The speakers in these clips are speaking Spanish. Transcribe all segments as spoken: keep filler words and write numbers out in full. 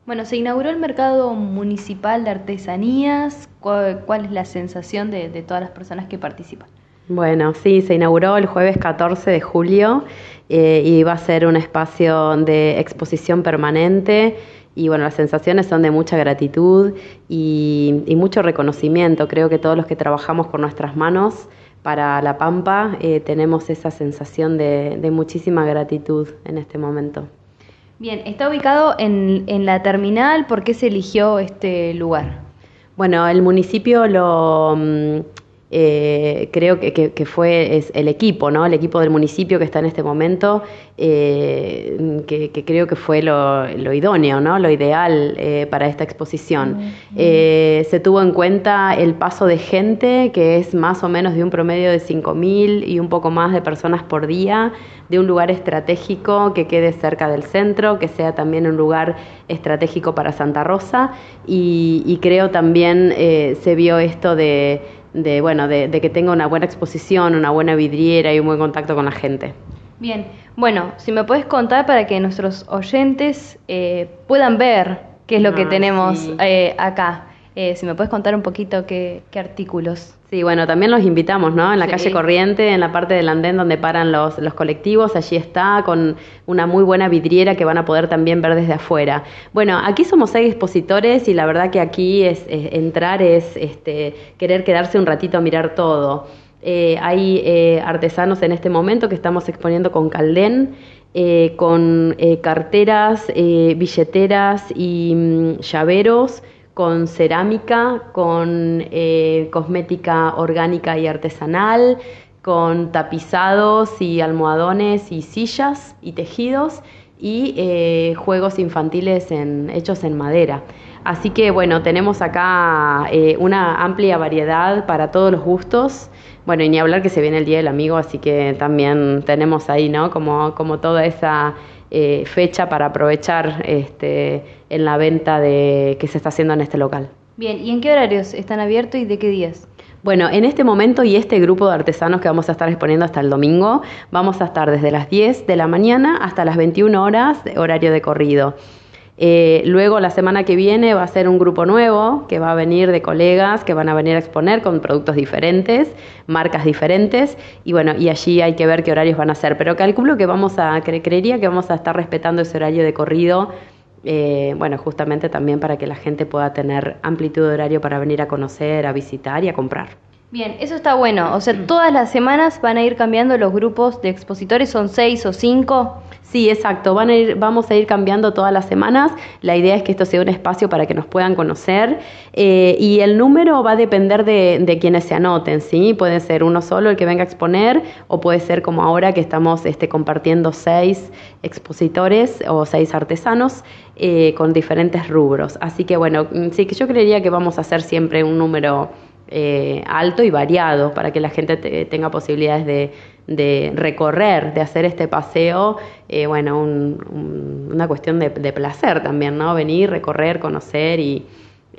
Bueno, se inauguró el mercado municipal de artesanías. ¿Cuál, cuál es la sensación de, de todas las personas que participan? Bueno, sí, se inauguró el jueves catorce de julio eh, y va a ser un espacio de exposición permanente y bueno, las sensaciones son de mucha gratitud y, y mucho reconocimiento. Creo que todos los que trabajamos con nuestras manos para La Pampa eh, tenemos esa sensación de, de muchísima gratitud en este momento. Bien, está ubicado en, en la terminal. ¿Por qué se eligió este lugar? Bueno, el municipio lo mm, eh, creo que, que, que fue es el equipo, ¿no? El equipo del municipio que está en este momento, eh, que, que creo que fue lo, lo idóneo, ¿no? Lo ideal eh, para esta exposición. Uh-huh. Eh, se tuvo en cuenta el paso de gente, que es más o menos de un promedio de cinco mil y un poco más de personas por día, de un lugar estratégico que quede cerca del centro, que sea también un lugar estratégico para Santa Rosa y, y creo también eh, se vio esto de, de, bueno, de, de que tenga una buena exposición, una buena vidriera y un buen contacto con la gente. Bien, bueno, si me puedes contar para que nuestros oyentes eh, puedan ver qué es lo ah, que tenemos sí. eh, acá. Eh, si me puedes contar un poquito qué, qué artículos. Sí, bueno, también los invitamos, ¿no? En la sí. calle Corriente, en la parte del andén donde paran los, los colectivos, allí está, con una muy buena vidriera que van a poder también ver desde afuera. Bueno, aquí somos seis expositores y la verdad que aquí es, es entrar es este, querer quedarse un ratito a mirar todo. Eh, hay eh, artesanos en este momento que estamos exponiendo con Caldén, eh, con eh, carteras, eh, billeteras y mm, llaveros, con cerámica, con eh, cosmética orgánica y artesanal, con tapizados y almohadones y sillas y tejidos y eh, juegos infantiles en, hechos en madera. Así que bueno, tenemos acá eh, una amplia variedad para todos los gustos. Bueno, y ni hablar que se viene el Día del Amigo, así que también tenemos ahí, ¿no? Como, como toda esa eh, fecha para aprovechar este, en la venta de, que se está haciendo en este local. Bien, ¿y en qué horarios están abiertos y de qué días? Bueno, en este momento y este grupo de artesanos que vamos a estar exponiendo hasta el domingo, vamos a estar desde las diez de la mañana hasta las veintiuna horas, horario de corrido. Eh, luego la semana que viene va a ser un grupo nuevo que va a venir de colegas que van a venir a exponer con productos diferentes, marcas diferentes y bueno, y allí hay que ver qué horarios van a ser, pero calculo que vamos a, cre creería que vamos a estar respetando ese horario de corrido, eh, bueno, justamente también para que la gente pueda tener amplitud de horario para venir a conocer, a visitar y a comprar. Bien, eso está bueno, o sea, todas las semanas van a ir cambiando los grupos de expositores, ¿son seis o cinco? Sí, exacto, van a ir, vamos a ir cambiando todas las semanas. La idea es que esto sea un espacio para que nos puedan conocer eh, y el número va a depender de, de quienes se anoten, ¿sí? Puede ser uno solo el que venga a exponer o puede ser como ahora que estamos este, compartiendo seis expositores o seis artesanos eh, con diferentes rubros. Así que bueno, sí que yo creería que vamos a hacer siempre un número eh, alto y variado para que la gente te, tenga posibilidades de, de recorrer, de hacer este paseo, eh, bueno, un, un, una cuestión de, de placer también, ¿no? Venir, recorrer, conocer y,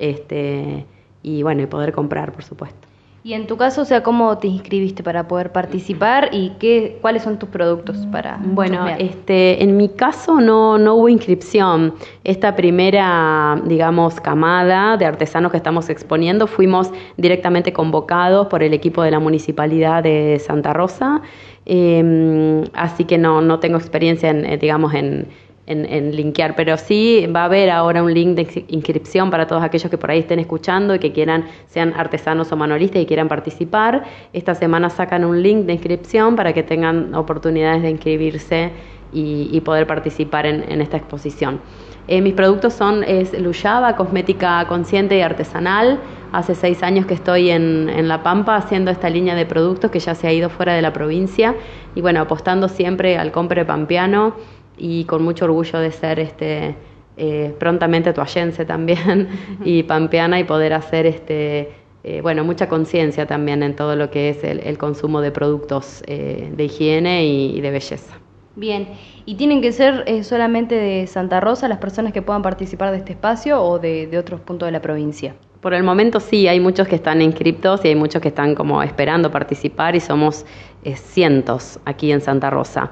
este, y bueno, y poder comprar, por supuesto. Y en tu caso, o sea, ¿cómo te inscribiste para poder participar y qué, cuáles son tus productos para? Bueno, este, en mi caso no, no hubo inscripción. Esta primera, digamos, camada de artesanos que estamos exponiendo, fuimos directamente convocados por el equipo de la Municipalidad de Santa Rosa, eh, así que no, no tengo experiencia en, digamos, en En, en linkear, pero sí va a haber ahora un link de inscripción para todos aquellos que por ahí estén escuchando y que quieran, sean artesanos o manualistas y quieran participar. Esta semana sacan un link de inscripción para que tengan oportunidades de inscribirse y, y poder participar en, en esta exposición. Eh, mis productos son es Luyaba, cosmética consciente y artesanal. Hace seis años que estoy en, en La Pampa haciendo esta línea de productos que ya se ha ido fuera de la provincia y bueno, apostando siempre al compre pampeano y con mucho orgullo de ser este eh, prontamente tuayense también y pampeana y poder hacer este eh, bueno mucha conciencia también en todo lo que es el, el consumo de productos eh, de higiene y, y de belleza. Bien, ¿y tienen que ser eh, solamente de Santa Rosa las personas que puedan participar de este espacio o de, de otros puntos de la provincia? Por el momento sí, hay muchos que están inscriptos y hay muchos que están como esperando participar y somos eh, cientos aquí en Santa Rosa.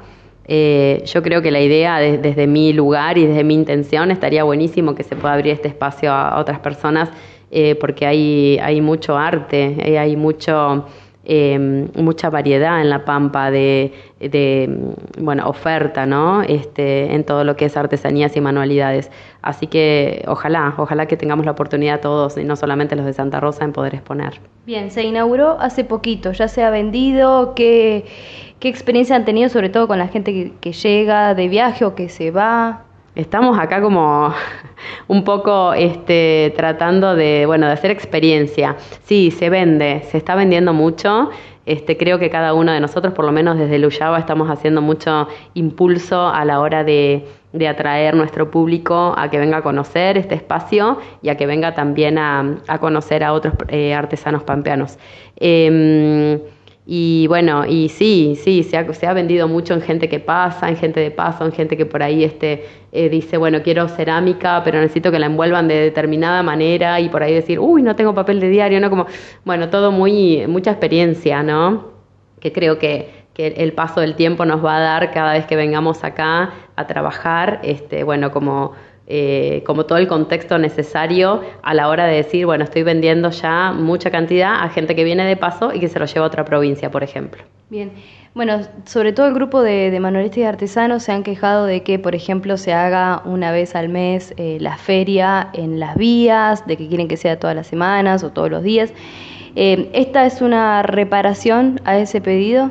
Eh, yo creo que la idea de, desde mi lugar y desde mi intención estaría buenísimo que se pueda abrir este espacio a, a otras personas, eh, porque hay, hay mucho arte, eh, hay mucho... Eh, mucha variedad en La Pampa de, de bueno, oferta, ¿no? Este, en todo lo que es artesanías y manualidades. Así que ojalá, ojalá que tengamos la oportunidad todos, y no solamente los de Santa Rosa, en poder exponer. Bien, se inauguró hace poquito, ya se ha vendido. ¿Qué, qué experiencia han tenido, sobre todo con la gente que, que llega de viaje o que se va? Estamos acá como un poco este, tratando de, bueno, de hacer experiencia. Sí, se vende, se está vendiendo mucho. Este, creo que cada uno de nosotros, por lo menos desde Luyaba, estamos haciendo mucho impulso a la hora de, de atraer nuestro público a que venga a conocer este espacio y a que venga también a, a conocer a otros eh, artesanos pampeanos. Eh, Y bueno, y sí, sí, se ha, se ha vendido mucho en gente que pasa, en gente de paso, en gente que por ahí este, eh, dice, bueno, quiero cerámica, pero necesito que la envuelvan de determinada manera, y por ahí decir, uy, no tengo papel de diario, ¿no? Como, bueno, todo muy, mucha experiencia, ¿no? Que creo que, que el paso del tiempo nos va a dar cada vez que vengamos acá a trabajar, este, bueno, como... Eh, como todo el contexto necesario a la hora de decir, bueno, estoy vendiendo ya mucha cantidad a gente que viene de paso y que se lo lleva a otra provincia, por ejemplo. Bien, bueno, sobre todo el grupo de, de manualistas y artesanos se han quejado de que, por ejemplo, se haga una vez al mes eh, la feria en las vías, de que quieren que sea todas las semanas o todos los días. Eh, ¿Esta es una reparación a ese pedido?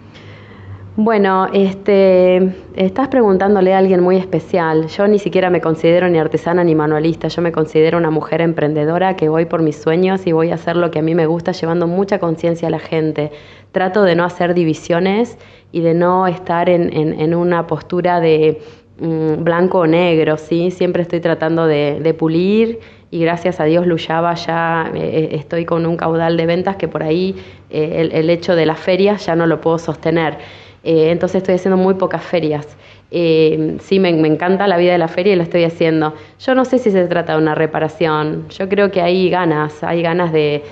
Bueno, este, estás preguntándole a alguien muy especial. Yo ni siquiera me considero ni artesana ni manualista. Yo me considero una mujer emprendedora que voy por mis sueños y voy a hacer lo que a mí me gusta, llevando mucha conciencia a la gente. Trato de no hacer divisiones y de no estar en, en, en una postura de mmm, blanco o negro, ¿sí? Siempre estoy tratando de, de pulir, y gracias a Dios Luyaba ya eh, estoy con un caudal de ventas que por ahí eh, el, el hecho de las ferias ya no lo puedo sostener. Eh, entonces estoy haciendo muy pocas ferias. Eh, sí, me, me encanta la vida de la feria y lo estoy haciendo. Yo no sé si se trata de una reparación. Yo creo que hay ganas, hay ganas de,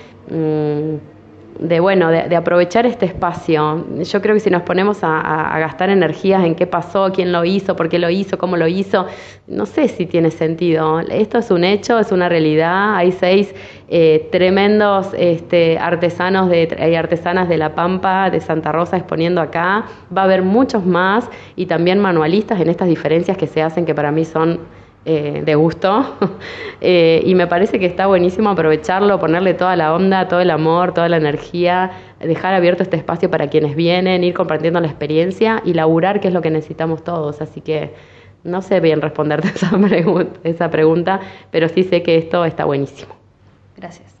mmm, de bueno, de, de aprovechar este espacio. Yo creo que si nos ponemos a, a, a gastar energías en qué pasó, quién lo hizo, por qué lo hizo, cómo lo hizo, no sé si tiene sentido. Esto es un hecho, es una realidad. Hay seis eh, tremendos este, artesanos de, y artesanas de La Pampa, de Santa Rosa, exponiendo acá. Va a haber muchos más, y también manualistas en estas diferencias que se hacen, que para mí son Eh, de gusto, eh, y me parece que está buenísimo aprovecharlo, ponerle toda la onda, todo el amor, toda la energía, dejar abierto este espacio para quienes vienen, ir compartiendo la experiencia y laburar, que es lo que necesitamos todos. Así que no sé bien responderte esa pregunta, esa pregunta, pero sí sé que esto está buenísimo. Gracias.